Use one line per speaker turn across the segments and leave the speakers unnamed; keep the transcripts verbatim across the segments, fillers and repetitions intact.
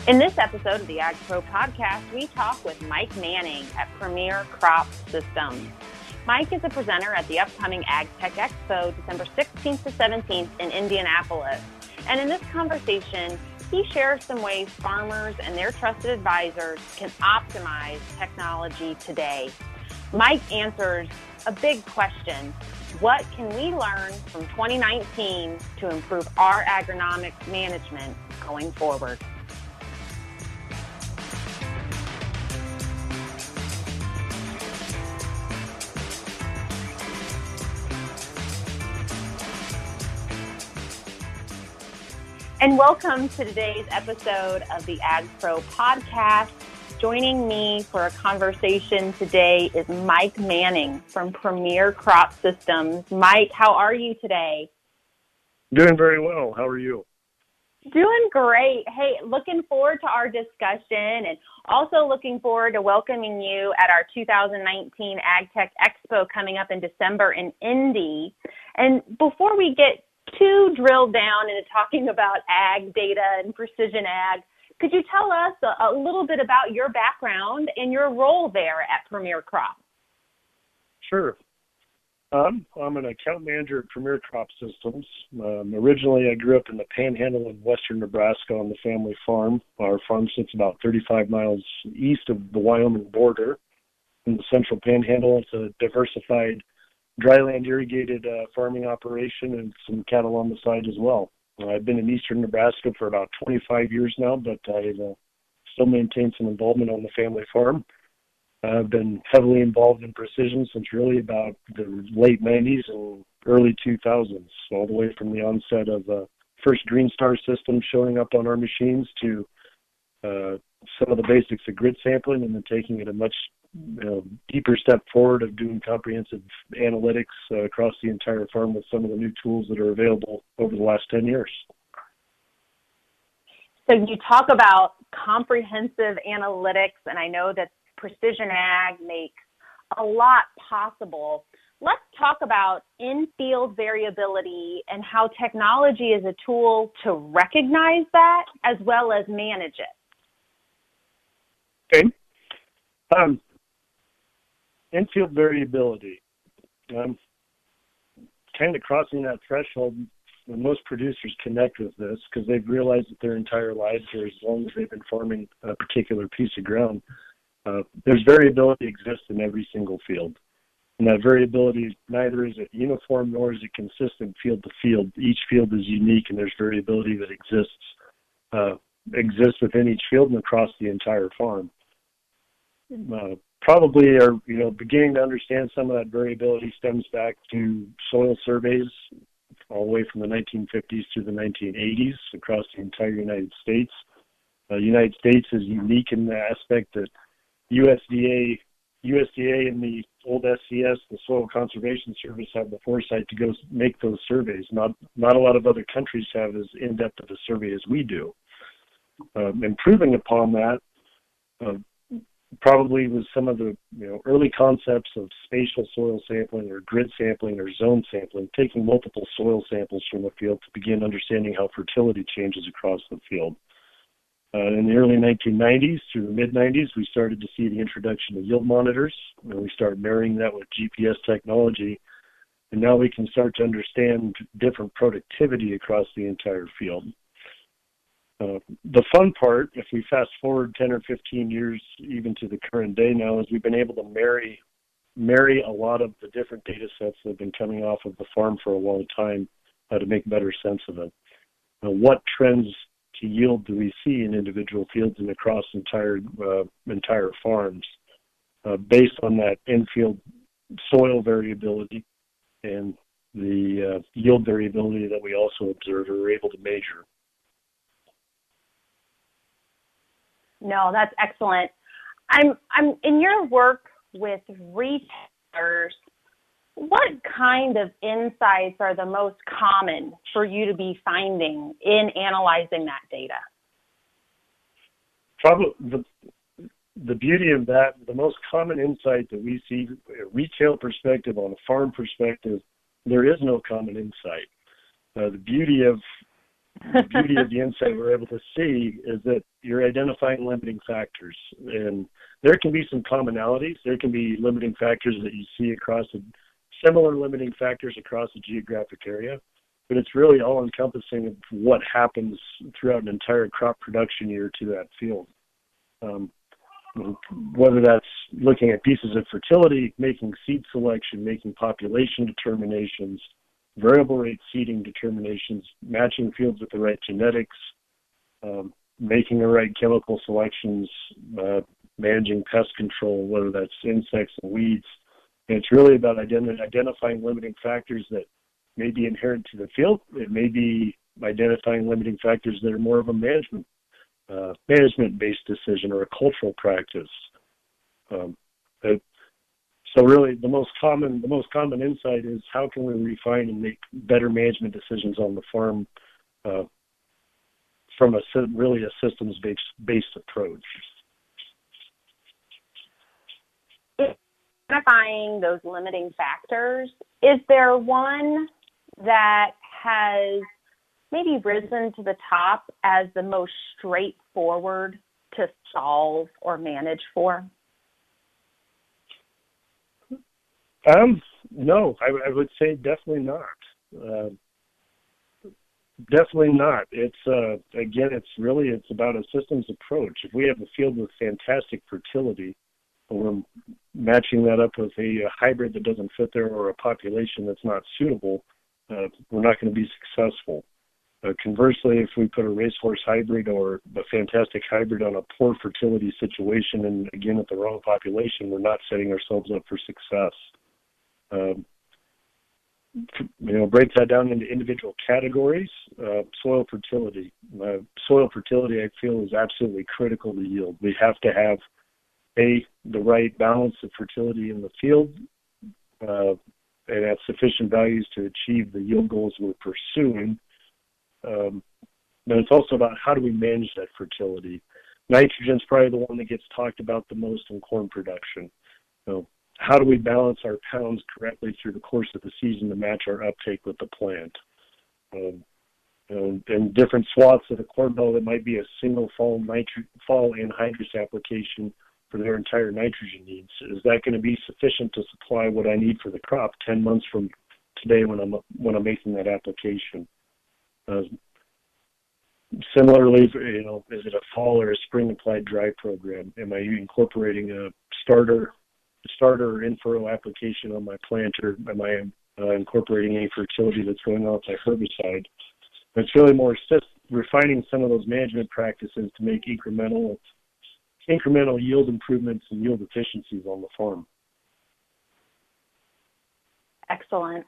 In this episode of the Ag Pro Podcast, we talk with Mike Manning at Premier Crop Systems. Mike is a presenter at the upcoming AgTech Expo, December sixteenth to seventeenth in Indianapolis. And in this conversation, he shares some ways farmers and their trusted advisors can optimize technology today. Mike answers a big question: what can we learn from twenty nineteen to improve our agronomic management going forward? And welcome to today's episode of the Ag Pro Podcast. Joining me for a conversation today is Mike Manning from Premier Crop Systems. Mike, how are you today?
Doing very well. How are you?
Doing great. Hey, looking forward to our discussion and also looking forward to welcoming you at our two thousand nineteen AgTech Expo coming up in December in Indy. And before we get too drilled down into talking about ag data and precision ag, could you tell us a, a little bit about your background and your role there at Premier Crop?
Sure. Um, I'm an account manager at Premier Crop Systems. Um, originally, I grew up in the Panhandle in western Nebraska on the family farm. Our farm sits about thirty-five miles east of the Wyoming border in the central Panhandle. It's a diversified dryland irrigated uh, farming operation and some cattle on the side as well. Uh, I've been in eastern Nebraska for about twenty-five years now, but I uh, still maintain some involvement on the family farm. Uh, I've been heavily involved in precision since really about the late nineties and early two thousands, all the way from the onset of uh, first Green Star systems showing up on our machines to uh, some of the basics of grid sampling, and then taking it a much you know, deeper step forward of doing comprehensive analytics uh, across the entire farm with some of the new tools that are available over the last ten years.
So you talk about comprehensive analytics, and I know that precision ag makes a lot possible. Let's talk about in-field variability and how technology is a tool to recognize that as well as manage it.
Okay. Um, in-field variability. Um, kind of crossing that threshold, when most producers connect with this because they've realized that their entire lives, or as long as they've been farming a particular piece of ground, uh, there's variability exists in every single field. And that variability neither is it uniform nor is it consistent field to field. Each field is unique, and there's variability that exists uh, exists within each field and across the entire farm. Uh, probably are you know beginning to understand some of that variability stems back to soil surveys all the way from the nineteen fifties to the nineteen eighties across the entire United States. The uh, United States is unique in the aspect that U S D A, U S D A and the old S C S, the Soil Conservation Service, have the foresight to go make those surveys. Not not a lot of other countries have as in-depth of a survey as we do. Um, improving upon that, uh, probably was some of the you know early concepts of spatial soil sampling or grid sampling or zone sampling, taking multiple soil samples from the field to begin understanding how fertility changes across the field. Uh, in the early nineteen nineties through the mid nineties, we started to see the introduction of yield monitors, and we started marrying that with G P S technology, and now we can start to understand different productivity across the entire field. Uh, the fun part, if we fast forward ten or fifteen years, even to the current day now, is we've been able to marry marry a lot of the different data sets that have been coming off of the farm for a long time uh, to make better sense of it. Uh, what trends to yield do we see in individual fields and across entire uh, entire farms uh, based on that in-field soil variability and the uh, yield variability that we also observe or are able to measure.
No, that's excellent. I'm I'm in your work with retailers, what kind of insights are the most common for you to be finding in analyzing that data?
Probably the the beauty of that, the most common insight that we see, a retail perspective, on a farm perspective, there is no common insight. Uh, the beauty of the beauty of the insight we're able to see is that you're identifying limiting factors. And there can be some commonalities. There can be limiting factors that you see across a, similar limiting factors across a geographic area. But it's really all-encompassing of what happens throughout an entire crop production year to that field. Um, whether that's looking at pieces of fertility, making seed selection, making population determinations, variable rate seeding determinations, matching fields with the right genetics, um, making the right chemical selections, uh, managing pest control, whether that's insects and weeds. And it's really about ident- identifying limiting factors that may be inherent to the field. It may be identifying limiting factors that are more of a management Uh, management-based decision or a cultural practice. Um, it, so really, the most common the most common insight is how can we refine and make better management decisions on the farm uh, from a really a systems-based based approach.
Identifying those limiting factors, is there one that has maybe risen to the top as the most straightforward to solve or manage for?
Um, no, I, I would say definitely not. Uh, definitely not. It's uh, again, it's really it's about a systems approach. If we have a field with fantastic fertility, and we're matching that up with a, a hybrid that doesn't fit there or a population that's not suitable, uh, we're not going to be successful. Uh, conversely, if we put a racehorse hybrid or a fantastic hybrid on a poor fertility situation and, again, at the wrong population, we're not setting ourselves up for success. Um, you know, break that down into individual categories. Uh, soil fertility. Uh, soil fertility, I feel, is absolutely critical to yield. We have to have, A, the right balance of fertility in the field uh, and have sufficient values to achieve the yield goals we're pursuing. Um, but it's also about how do we manage that fertility. Nitrogen is probably the one that gets talked about the most in corn production. So how do we balance our pounds correctly through the course of the season to match our uptake with the plant? Um, you know, and different swaths of the corn belt, it might be a single fall nitri- fall anhydrous application for their entire nitrogen needs. Is that going to be sufficient to supply what I need for the crop ten months from today when I'm when I'm making that application? Uh, similarly, you know, is it a fall or a spring applied dry program? Am I incorporating a starter, starter or in-furrow application on my plant, or am I uh, incorporating any fertility that's going on with my herbicide? It's really more assist, refining some of those management practices to make incremental, incremental yield improvements and yield efficiencies on the farm.
Excellent.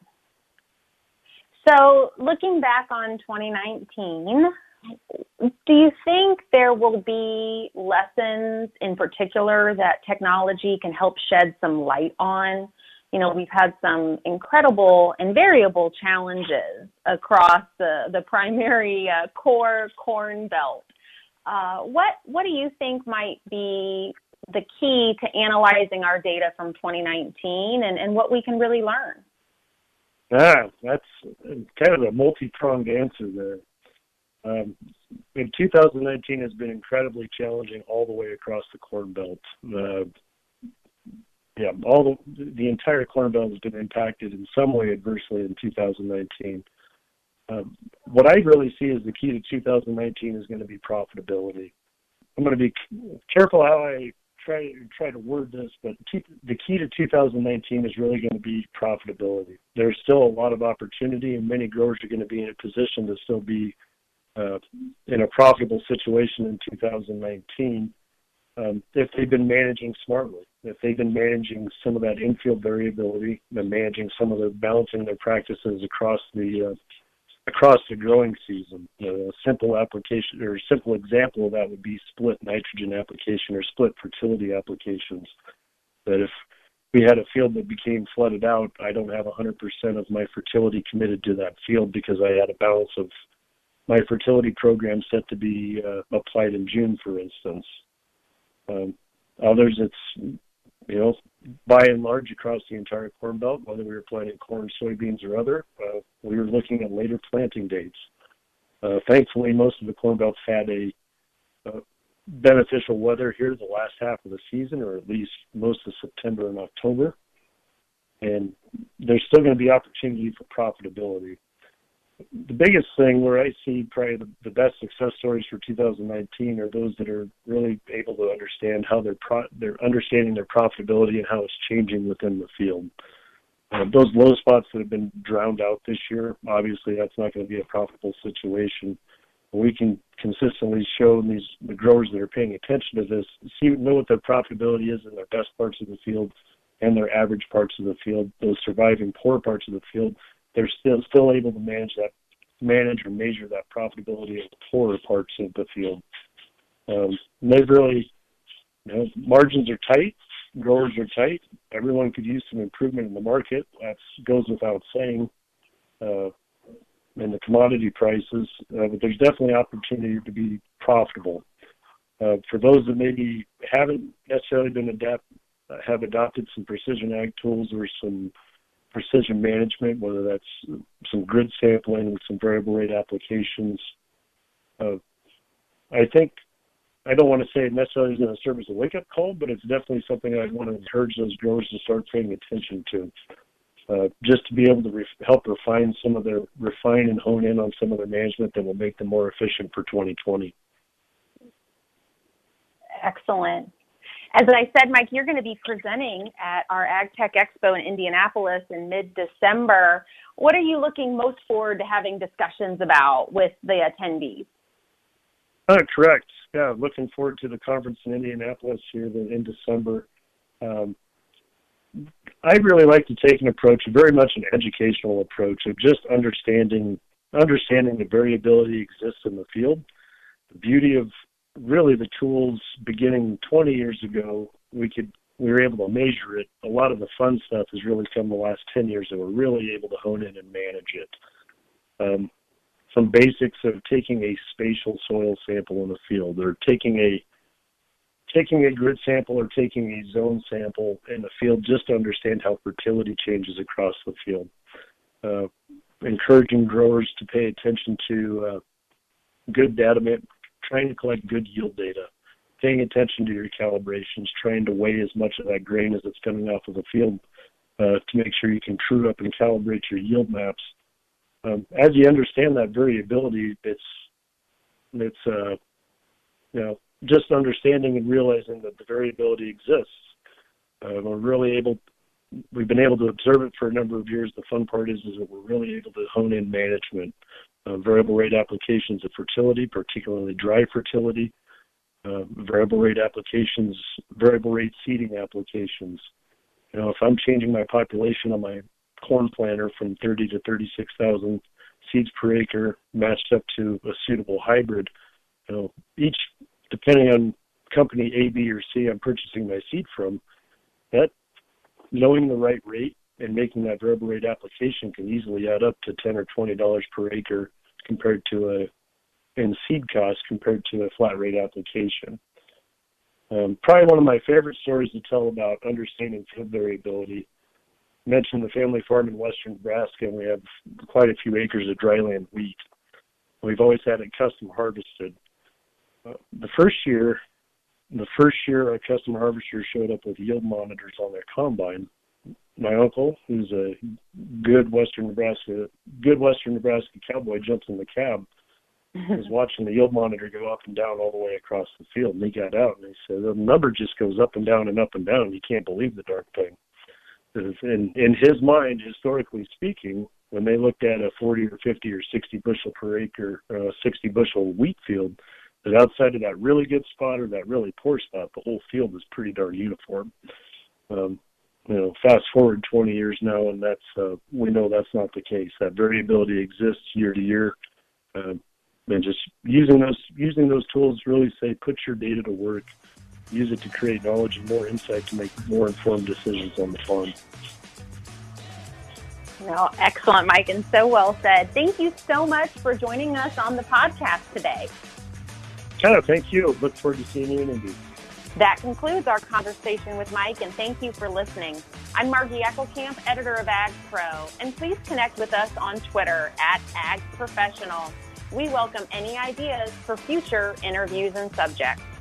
So looking back on twenty nineteen, do you think there will be lessons in particular that technology can help shed some light on? You know, we've had some incredible and variable challenges across the, the primary uh, core corn belt. Uh, what, what do you think might be the key to analyzing our data from twenty nineteen and, and what we can really learn?
Ah, that's kind of a multi-pronged answer there. Um, in two thousand nineteen has been incredibly challenging all the way across the Corn Belt. Uh, yeah, all the the entire Corn Belt has been impacted in some way adversely in two thousand nineteen. Um, what I really see as the key to two thousand nineteen is going to be profitability. I'm going to be careful how I try try to word this, but the key to two thousand nineteen is really going to be profitability. There's still a lot of opportunity, and many growers are going to be in a position to still be uh, in a profitable situation in two thousand nineteen um, if they've been managing smartly, if they've been managing some of that infield variability, and managing some of the balancing their practices across the uh, across the growing season. You know, a simple application or a simple example of that would be split nitrogen application or split fertility applications. That if we had a field that became flooded out, I don't have one hundred percent of my fertility committed to that field because I had a balance of my fertility program set to be uh, applied in June, for instance. Um, others, it's, you know, by and large across the entire Corn Belt, whether we were planting corn, soybeans, or other, uh, we were looking at later planting dates. Uh, thankfully, most of the Corn Belts had a uh, beneficial weather here the last half of the season, or at least most of September and October. And there's still going to be opportunity for profitability. The biggest thing where I see probably the, the best success stories for two thousand nineteen are those that are really able to understand how they're pro- they're understanding their profitability and how it's changing within the field. Uh, those low spots that have been drowned out this year, obviously that's not going to be a profitable situation. We can consistently show these the growers that are paying attention to this, see know what their profitability is in their best parts of the field and their average parts of the field. Those surviving poor parts of the field, they're still still able to manage that, manage or measure that profitability of the poorer parts of the field. Um, they've really, you know, margins are tight, growers are tight. Everyone could use some improvement in the market. That goes without saying. Uh, and the commodity prices, uh, but there's definitely opportunity to be profitable. Uh, for those that maybe haven't necessarily been adapt, uh, have adopted some precision ag tools or some precision management, whether that's some grid sampling with some variable rate applications. Uh, I think, I don't want to say it necessarily is going to serve as a wake-up call, but it's definitely something I want to encourage those growers to start paying attention to. Uh, just to be able to re- help refine some of their, refine and hone in on some of their management that will make them more efficient for twenty twenty.
Excellent. As I said, Mike, you're going to be presenting at our AgTech Expo in Indianapolis in mid-December. What are you looking most forward to having discussions about with the attendees?
Uh, correct. Yeah, looking forward to the conference in Indianapolis here in December. Um, I really like to take an approach, very much an educational approach, of just understanding understanding the variability exists in the field. The beauty of really the tools beginning twenty years ago, we could we were able to measure it. A lot of the fun stuff has really come the last ten years that we're really able to hone in and manage it. Um, some basics of taking a spatial soil sample in the field, or taking a taking a grid sample or taking a zone sample in the field just to understand how fertility changes across the field. Uh, encouraging growers to pay attention to uh, good data, trying to collect good yield data, paying attention to your calibrations, trying to weigh as much of that grain as it's coming off of the field uh, to make sure you can true up and calibrate your yield maps. Um, as you understand that variability, it's, it's uh, you know, just understanding and realizing that the variability exists. Uh, we're really able, we've been able to observe it for a number of years. The fun part is, is that we're really able to hone in management, uh, variable rate applications of fertility, particularly dry fertility, uh, variable rate applications, variable rate seeding applications. You know, if I'm changing my population on my corn planter from thirty to thirty-six thousand seeds per acre matched up to a suitable hybrid, you know, each, depending on company A, B, or C I'm purchasing my seed from, that knowing the right rate and making that variable rate application can easily add up to ten or twenty dollars per acre compared to a in seed cost compared to a flat rate application. Um, probably one of my favorite stories to tell about understanding field variability. I mentioned the family farm in western Nebraska, and we have quite a few acres of dryland wheat. We've always had it custom harvested. Uh, the first year, the first year a custom harvester showed up with yield monitors on their combine. My uncle, who's a good western Nebraska, good western Nebraska cowboy, jumps in the cab, was watching the yield monitor go up and down all the way across the field, and he got out and he said, the number just goes up and down and up and down. You can't believe the darn thing. In, in his mind, historically speaking, when they looked at a forty or fifty or sixty bushel per acre, uh, sixty bushel wheat field, that outside of that really good spot or that really poor spot, the whole field is pretty darn uniform. Um, you know, fast forward twenty years now, and that's uh, we know that's not the case. That variability exists year to year, uh, and just using those using those tools really say put your data to work. Use it to create knowledge and more insight to make more informed decisions on the farm.
Well, excellent, Mike, and so well said. Thank you so much for joining us on the podcast today.
Yeah, thank you. Look forward to seeing you in Indy.
That concludes our conversation with Mike, and thank you for listening. I'm Margie Eckelkamp, editor of Ag Pro, and please connect with us on Twitter at Ag Professional. We welcome any ideas for future interviews and subjects.